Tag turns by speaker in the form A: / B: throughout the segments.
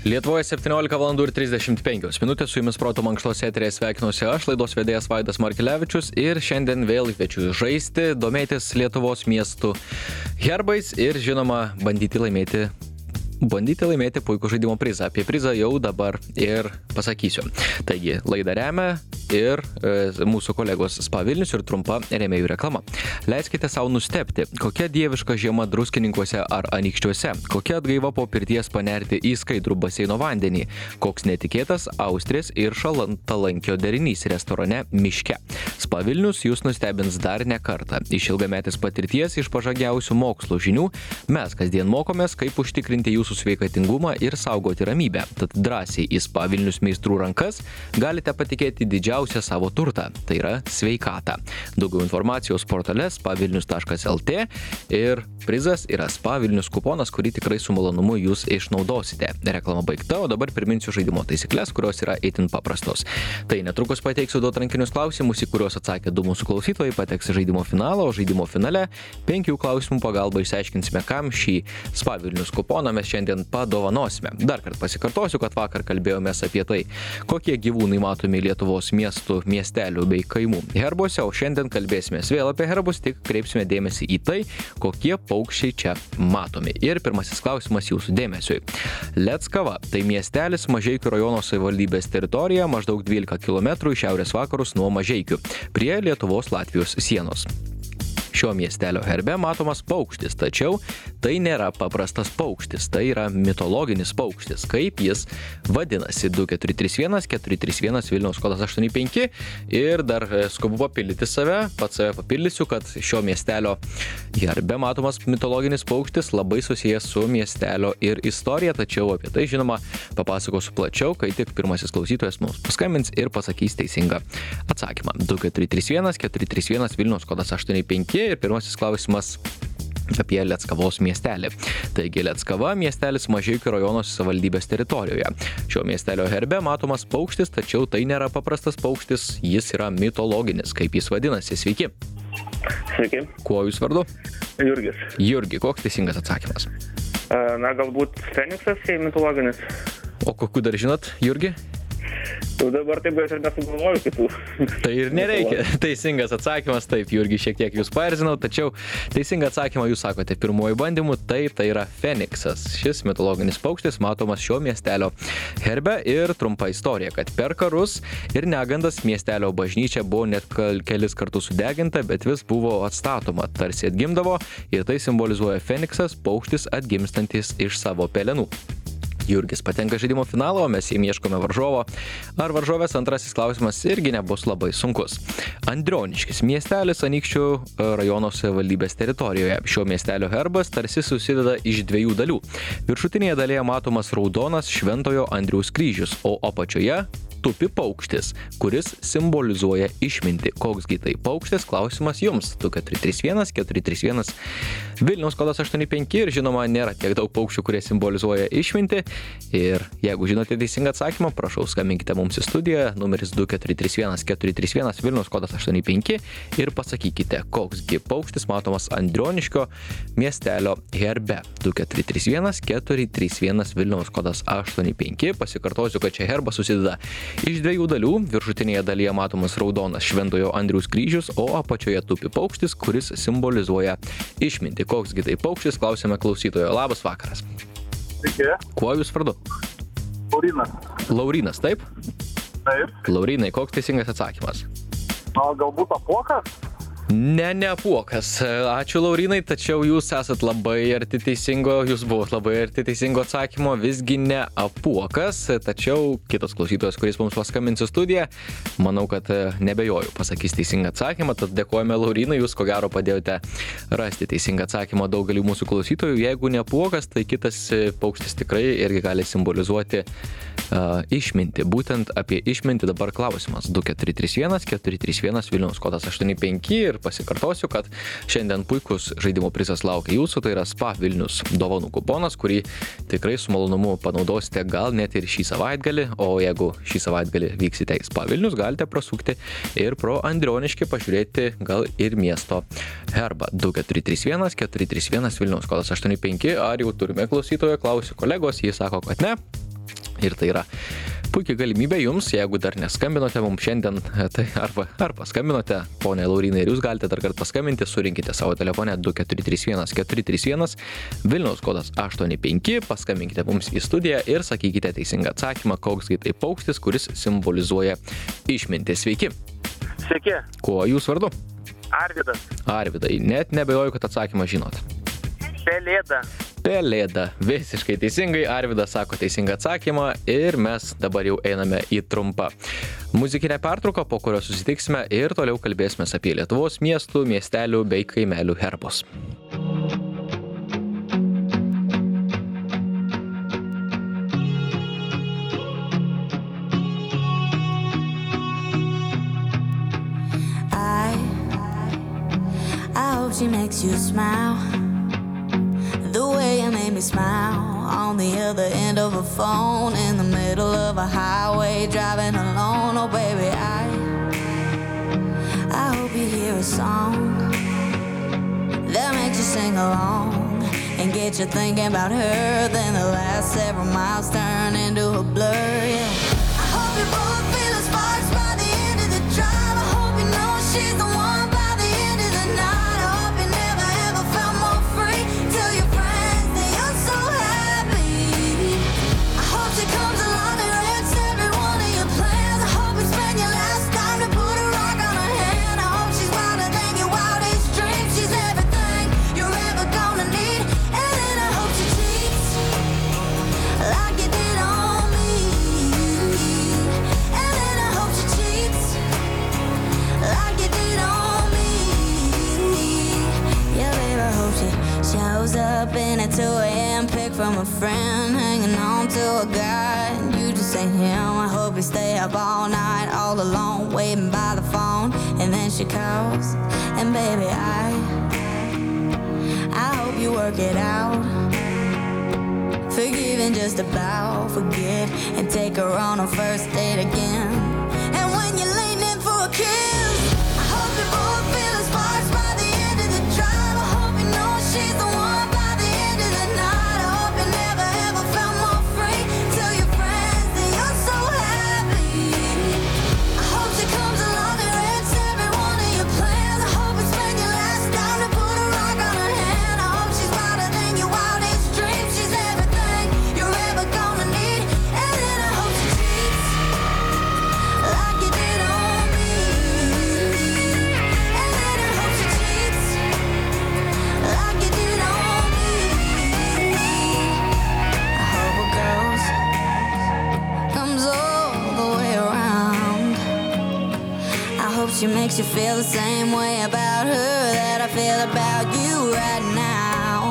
A: Lietuvoje 17:35 su jumis Proto mankštos eteryje sveikinuosi aš, laidos vedėjas Vaidas Markilevičius ir šiandien vėl kviečiu žaisti, domėtis Lietuvos miestų herbais ir žinoma bandyti laimėti puikų žaidimo prizą. Apie prizą jau dabar ir pasakysiu. Taigi, laidą remia ir mūsų kolegos Spa Vilnius ir trumpa rėmėjų reklama. Leiskite savo nustebti, kokia dieviška žiema Druskininkuose ar Anykščiuose, kokia atgaiva po pirties panerti į skaidrų baseino vandenį, koks netikėtas Austrės ir Šalantalankio derinys restorane Miške. Spa Vilnius jūs nustebins dar ne kartą. Iš ilgametės patirties, iš pažangiausių mokslo žinių, mes kasdien mokomės, kaip užtikrinti jūsų sveikatingumą ir saugoti ramybę. Tad drąsiai į Spa Vilnius meistrų rankas galite patikėti didžiausią savo turtą, tai yra sveikatą. Daugiau informacijos portale spavilnius.lt ir prizas yra Spa Vilnius kuponas, kurį tikrai su malonumu jūs išnaudosite. Reklama baigta, o dabar priminsiu žaidimo taisyklės, kurios yra itin paprastos. Tai netrukus pateiksiu du atrankinius klausimus, į kuriuos atsakė du mūsų klausytojai, pateks žaidimo finalą, o žaidimo finale 5 klausimų pagalba išsiaiškinsime, kam šį Spa Vilnius kuponą mes šiandien padovanosime. Dar kartą pasikartosiu, kad vakar kalbėjomės apie tai, kokie gyvūnai matomi Lietuvos miestų, miestelių bei kaimų herbuose, o šiandien kalbėsime vėl apie herbus, tik kreipsime dėmesį į tai, kokie paukščiai čia matomi. Ir pirmasis klausimas jūsų dėmesiui. Leckava – tai miestelis Mažeikių rajono savivaldybės teritorija, maždaug 12 km į šiaurės vakarus nuo Mažeikių, prie Lietuvos-Latvijos sienos. Šio miestelio herbe matomas paukštis, tačiau tai nėra paprastas paukštis, tai yra mitologinis paukštis. Kaip jis vadinasi? 2431 Vilniaus kodas 85 ir dar skubu papildyti pats save papildysiu, kad šio miestelio herbe matomas mitologinis paukštis labai susijęs su miestelio ir istorija, tačiau apie tai žinoma papasakosiu plačiau, kai tik pirmasis klausytojas mums paskambins ir pasakys teisingą atsakymą. 2431 Vilniaus kodas 85 ir pirmasis klausimas apie Leckavos miestelį. Taigi Leckava miestelis Mažeikių rajono savivaldybės teritorijoje. Šio miestelio herbe matomas paukštis, tačiau tai nėra paprastas paukštis, jis yra mitologinis. Kaip jis vadinasi? Sveiki.
B: Sveiki.
A: Kuo jūs vardu?
B: Jurgis.
A: Jurgi, koks teisingas atsakymas?
B: Galbūt Feniksas, jei mitologinis.
A: O kokių dar žinot, Jurgi?
B: Tu dabar taip ir nesugalvoju kitų.
A: Tai ir nereikia. Teisingas atsakymas, taip, Jurgi, šiek tiek jūs paerzinau, tačiau teisingą atsakymą jūs sakote pirmuoju bandymu, taip, tai yra Feniksas. Šis mitologinis paukštis matomas šio miestelio herbe ir trumpa istorija, kad per karus ir negandas miestelio bažnyčia buvo net kelis kartus sudeginta, bet vis buvo atstatoma, tarsi atgimdavo ir tai simbolizuoja Feniksas, paukštis atgimstantis iš savo pelenų. Jurgis patenka žaidimo finalo, o mes jiem ieškome varžovo. Ar varžovės antrasis klausimas irgi nebus labai sunkus. Andrioniškis miestelis Anykščių rajono savivaldybės teritorijoje. Šio miestelio herbas tarsi susideda iš dviejų dalių. Viršutinėje dalyje matomas raudonas Šventojo Andriaus kryžius, o apačioje tupi paukštis, kuris simbolizuoja išmintį. Koksgi tai paukštis? Klausimas jums. 2431 Vilniaus kodas 85 ir žinoma nėra tiek daug paukščių, kurie simbolizuoja išmintį. Ir jeigu žinote teisingą atsakymą, prašau skambinkite mums į studiją, numeris 2431 Vilniaus kodas 85 ir pasakykite, koksgi paukštis matomas Andrioniškio miestelio herbe. 2431 Vilniaus kodas 85. Pasikartosiu, kad čia herbas susideda iš dviejų dalių. Viršutinėje dalyje matomas raudonas Šventojo Andriaus kryžius, o apačioje tupi paukštis, kuris simbolizuoja išmintį. Koksgi tai paukštis? Klausime klausytojo. Labas vakaras.
B: Sveiki.
A: Kuo jūs vardu?
B: Laurinas.
A: Laurinas, taip?
B: Taip.
A: Laurinai, koks teisingas atsakymas?
B: Galbūt apuokas?
A: Ne apuokas. Ačiū, Laurinai, tačiau jūs esat labai arti teisingo, jūs buvot labai arti teisingo atsakymo, visgi ne apuokas, tačiau kitas klausytojas, kuris mums paskambins į studiją, manau, kad nebejoju, pasakys teisingą atsakymą, tad dėkojame, Laurinai, jūs ko gero padėjote rasti teisingą atsakymą daugeliu mūsų klausytojų. Jeigu ne apuokas, tai kitas paukštis tikrai irgi gali simbolizuoti išmintį. Būtent apie išmintį dabar klausimas. 2431 Vilniaus kodas 85 ir pasikartosiu, kad šiandien puikus žaidimo prizas laukia jūsų, tai yra Spa Vilnius dovanų kuponas, kurį tikrai su malonumu panaudosite gal net ir šį savaitgalį, o jeigu šį savaitgalį vyksite į Spa Vilnius, galite prasukti ir pro Andrioniškį pažiūrėti gal ir miesto herbą. 2431 Vilniaus kodas 85. Ar jau turime klausytoją? Klausiu kolegos, jis sako, kad ne. Ir tai yra puikiai galimybė jums, jeigu dar neskambinote mums šiandien, tai arba skambinote, ponė Laurinai, ir jūs galite dar kartą paskambinti, surinkite savo telefone 2431 Vilniaus kodas 85, paskambinkite mums į studiją ir sakykite teisingą atsakymą, koksgi tai paukštis, kuris simbolizuoja išmintį. Sveiki.
C: Sveiki.
A: Kuo jūs vardu?
C: Arvydas.
A: Arvydai, net nebejoju, kad atsakymą žinot.
C: Pelėda.
A: Pelėda. Visiškai teisingai. Arvydas sako teisingą atsakymą ir mes dabar jau einame į trumpą muzikinę pertrauką, po kurios susitiksime ir toliau kalbėsime apie Lietuvos miestų, miestelių bei kaimelių herbus.
D: I hope she makes you smile the way you made me smile on the other end of a phone in the middle of a highway driving alone. Oh baby, I hope you hear a song that makes you sing along and get you thinking about her. Then the last several miles turn into a blur. Yeah. I hope you both feel the sparks by the end of the drive. I hope you know she's the one by the end of the night. I hope you never ever felt more free. Tell your friends that you're so happy. I hope she comes along and wrecks every one of your plans. I hope you spend your last time to put a rock on her hand. I hope she's wilder than your wildest dreams. She's everything you're ever gonna need. And then I hope she cheats like you did on me. And then I hope she cheats like you did on me. Yeah, baby, I hope she shows up in at 2 a.m. pick from a friend, hanging on to a guy, and you just ain't him. I hope you stay up all night, all alone, waiting by the phone, and then she calls, and baby, I hope you work it out. Forgive and just about forget, and take her on a first date again. And when you're leaning for a kiss, I hope you both feel the sparks by the end of the drive. I hope you know she's the one by the end of the night. I hope you never ever felt more free. Tell your friends that you're so happy. I hope she comes along and wrecks every one of your plans. I hope you spend your last time to put a rock on her hand. I hope she's wilder than your wildest dreams. She's everything you're ever gonna need. And then I hope she cheats like you did on me. And then I hope she cheats like you did on me. I hope a girl's comes all the way around. I hope she makes you feel the same way about her that I feel about you right now.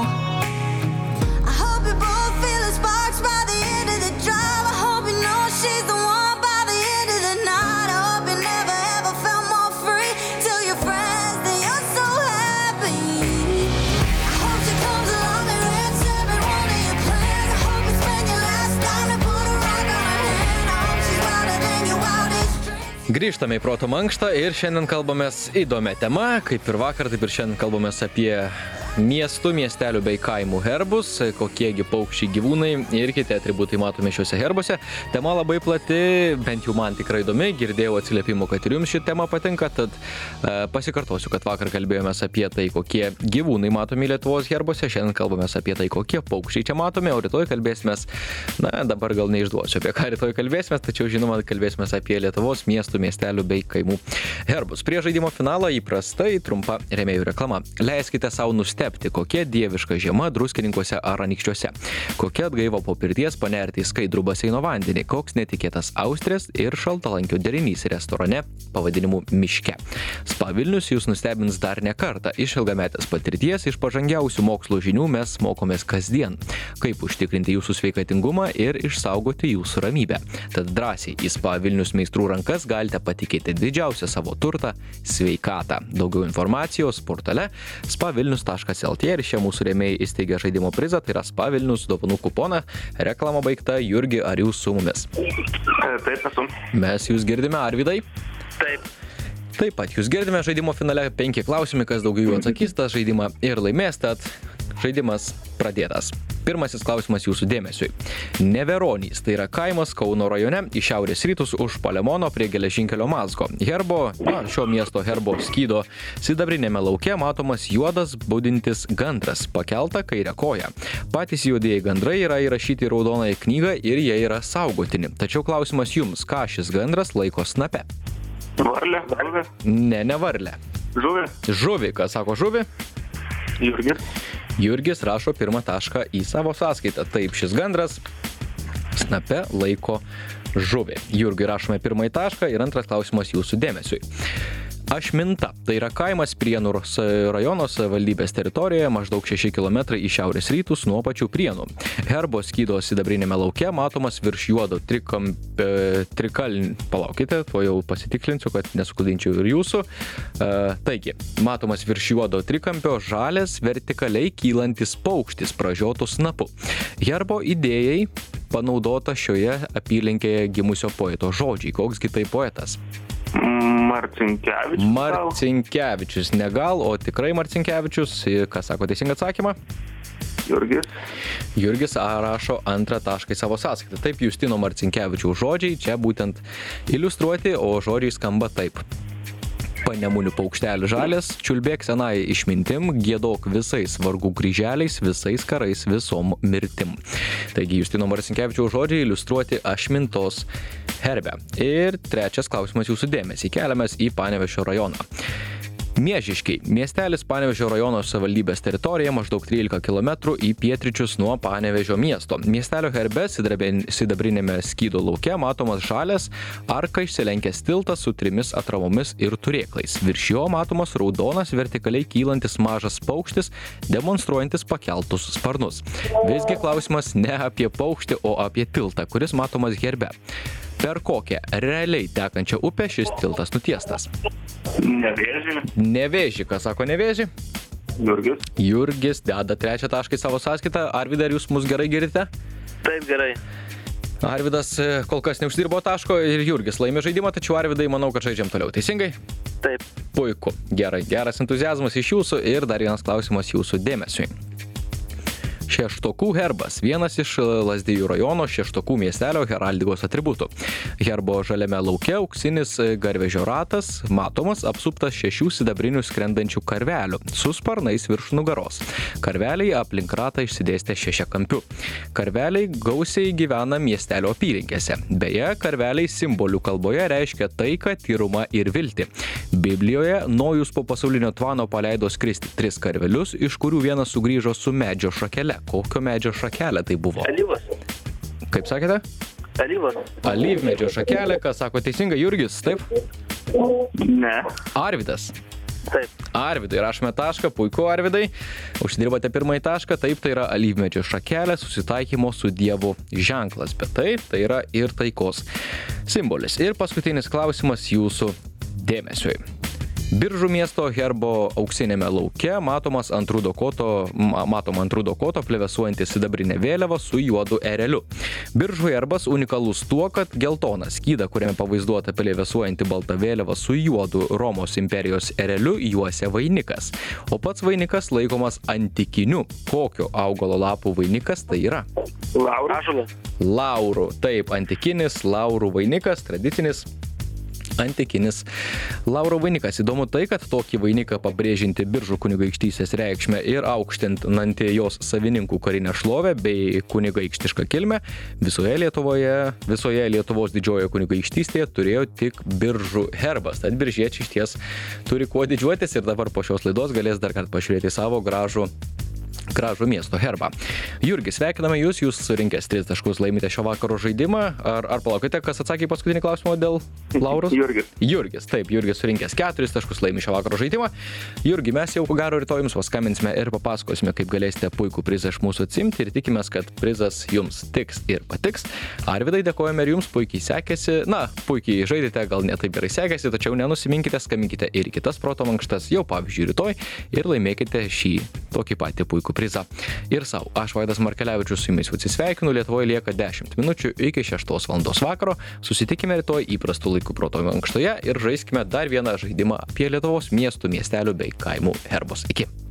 D: I hope you both feel the sparks by the end of the drive. I hope you know she's the one by the end of the night. I hope you never ever felt more free. Tell your friends that you're so happy. I hope she comes along and wrecks every one of your plans. I hope you spend your last time to put a rock on her hand. I hope she's wilder than your wildest dreams.
A: Grįžtame į Proto mankštą ir šiandien kalbamės įdomią temą, kaip ir vakar, taip ir šiandien kalbamės apie miestų, miestelių bei kaimų herbus, kokiegi paukščiai, gyvūnai ir kiti atributai matomi šiuose herbuose. Tema labai plati, bent jau man tikrai įdomi, girdėjau atsiliepimų, kad ir jums ši tema patinka, tad pasikartosiu, kad vakar kalbėjomės apie tai, kokie gyvūnai matomi Lietuvos herbuose, šiandien kalbamės apie tai, kokie paukščiai čia matomi, o rytoj kalbėsimės, dabar gal neišduosiu, apie ką rytoj kalbėsimės, tačiau žinoma, kalbėsimės apie Lietuvos miestų, miestelių bei kaimų herbus. Prie žaidimo finalo įprastai trumpa rėmėjų reklama. Leiskite savo nustebti, kokia dieviška žiema Druskininkuose ar Anykščiuose. Kokia atgaiva po pirties panerti į skaidrų baseino vandenį, koks netikėtas Austrės ir šaltalankio derinys restorane pavadinimu Miške. Spa Vilnius jūs nustebins dar ne kartą. Iš ilgametės patirties, iš pažangiausių mokslo žinių mes mokomės kasdien, kaip užtikrinti jūsų sveikatingumą ir išsaugoti jūsų ramybę. Tad drąsiai į Spa Vilnius meistrų rankas galite patikėti didžiausią savo turtą – sveikatą. Daugiau informacijos portale spavilnius.lt ir šie mūsų rėmėjai įsteigė žaidimo prizą, tai yra Spa Vilnius dovanų kuponą. Reklama baigta. Jurgi, ar jūs su mumis?
C: Taip, esu.
A: Mes jūs girdime, Arvydai?
C: Taip.
A: Taip pat jūs girdime žaidimo finale 5 klausimai, kas daugiau jų atsakys tą žaidimą ir laimės, tad žaidimas pradėtas. Pirmasis klausimas jūsų dėmesiui. Neveronys, tai yra kaimas Kauno rajone į šiaurės rytus už Palemono prie geležinkelio mazgo. Šio miesto herbo skydo sidabrinėme lauke matomas juodas budintis gandras, pakelta kairę koją. Patys juodieji gandrai yra įrašyti į raudonąją knygą ir jie yra saugotini. Tačiau klausimas jums, ką šis gandras laiko snape?
C: Varlė. Varlė.
A: Ne varlė.
C: Žuvė.
A: Žuvį, kas sako žuvį?
C: Jurgis.
A: Jurgis rašo pirmą tašką į savo sąskaitą. Taip, šis gandras snape laiko žuvį. Jurgiui rašome pirmąjį tašką ir antras klausimas jūsų dėmesiui. Ašminta, tai yra kaimas Prienų rajono savivaldybės teritorijoje maždaug 6 km į šiaurės rytus nuo pačių Prienų. Herbo skydo sidabrinėme lauke matomas virš juodo palaukite, to jau pasitiklinsiu, kad nesuklaidinčiau ir jūsų. Taigi, matomas virš juodo trikampio žalias vertikaliai kylantis paukštis pražiotų snapu. Herbo idėjai panaudota šioje apylinkėje gimusio poeto žodžiai. Koksgi tai poetas?
C: Marcinkevičius.
A: Marcinkevičius, ne gal, o tikrai Marcinkevičius. Kas sako teisingą atsakymą?
C: Jurgis.
A: Jurgis rašo antrą tašką į savo sąskaitą. Taip, Justino Marcinkevičiaus žodžiai čia būtent iliustruoti, o žodžiai skamba taip. Panemunių paukštelį žalės, čiulbėk senai išmintim, giedok visais vargų kryželiais, visais karais, visom mirtim. Taigi, Justino Marcinkevičiaus žodžiai iliustruoti Ašmintos herbe. Ir trečias klausimas jūsų dėmesį. Keliamės į Panevėžio rajoną. Miežiškiai. Miestelis Panevėžio rajono savivaldybės teritorija maždaug 13 km į pietryčius nuo Panevėžio miesto. Miestelio herbe sidabrinėme skydo lauke matomas žalias arka išsilenkęs tiltas su 3 atramomis ir turėklais. Virš jo matomas raudonas vertikaliai kylantis mažas paukštis, demonstruojantis pakeltus sparnus. Visgi klausimas ne apie paukštį, o apie tiltą, kuris matomas herbe. Per kokią realiai tekančią upę šis tiltas nutiestas?
C: Nevėžį.
A: Nevėžį, kas sako Nevėžį?
C: Jurgis.
A: Jurgis deda trečią tašką į savo sąskaitą. Arvidai, ar jūs mus gerai girdite?
C: Taip, gerai.
A: Arvidas kol kas neuždirbo taško ir Jurgis laimė žaidimą, tačiau Arvidai, manau, kad žaidžiam toliau. Teisingai?
C: Taip.
A: Puiku. Gerai. Geras entuziazmas iš jūsų ir dar vienas klausimas jūsų dėmesiui. Šeštokų herbas, vienas iš Lazdijų rajono Šeštokų miestelio heraldikos atributų. Herbo žaliame lauke auksinis garvežio ratas, matomas apsuptas 6 sidabrinių skrendančių karvelių su sparnais virš nugaros. Karveliai aplink ratą išsidėstė šešiakampiu. Karveliai gausiai gyvena miestelio apylinkėse. Beje, karveliai simbolių kalboje reiškia taiką, tyrumą ir viltį. Biblijoje Nojus po pasaulinio tvano paleido skristi 3 karvelius, iš kurių vienas sugrįžo su medžio šakele. Kokio medžio šakelė tai buvo?
C: Alyvas.
A: Kaip sakėte?
C: Alyvas.
A: Alyvmedžio šakelė, kas sako teisingai, Jurgis, taip?
C: Ne.
A: Arvidas.
C: Taip.
A: Arvidai, rašome tašką, puiku Arvidai. Užsidirbote pirmąjį tašką, taip, tai yra alyvmedžio šakelė, susitaikymo su Dievu ženklas, bet taip, tai yra ir taikos simbolis. Ir paskutinis klausimas jūsų dėmesiui. Biržų miesto herbo auksinėme lauke matoma ant rudo koto plevėsuojanti sidabrinė vėliava su juodu ereliu. Biržų herbas unikalus tuo, kad geltoną skydą, kuriame pavaizduota plevėsuojanti balta vėliava su juodu Romos imperijos ereliu, juosia vainikas. O pats vainikas laikomas antikiniu. Kokio augalo lapų vainikas tai yra?
C: Laurų. Ąžuolas.
A: Laurų. Taip, antikinis laurų vainikas, tradicinis antikinis lauro vainikas. Įdomu tai, kad tokį vainiką pabrėžinti Biržų kunigaikštystės reikšmę ir aukštinantį jos savininkų karinę šlovę bei kunigaikštišką kilmę visoje Lietuvos didžiojoje kunigaikštystėje turėjo tik Biržų herbas. Tad biržiečiai išties turi kuo didžiuotis ir dabar po šios laidos galės dar kartą pažiūrėti savo gražų miesto herbą. Jurgis, sveikiname jūs surinkęs 3 taškus laimite šio vakaro žaidimą. Ar palaukite, kas atsakė į paskutinį klausimą dėl Lauros? Jurgis, taip, Jurgis surinkęs 4 taškus laimi šio vakaro žaidimą. Jurgi, mes jau ko gero rytoj jums paskambinsime ir papasakosime, kaip galėsite puikų prizą iš mūsų atsimti ir tikimės, kad prizas jums tiks ir patiks. Arvidai, dėkojame ir jums, puikiai sekėsi. Puikiai žaidėte, gal ne taip gerai sekėsi, tačiau nenusiminkite, skambinkite ir į kitas proto mankštas jau pavyzdžiui rytoj ir laimėkite šį tokį patį puikų prizą. Ir savo. Aš Vaidas Markelevičius su jumis atsisveikinu. Lietuvoje lieka 10 minučių iki 6 valandos vakaro. Susitikime rytoj įprastų laikų proto mankštoje ir žaiskime dar vieną žaidimą apie Lietuvos miestų, miestelių bei kaimų herbus. Iki.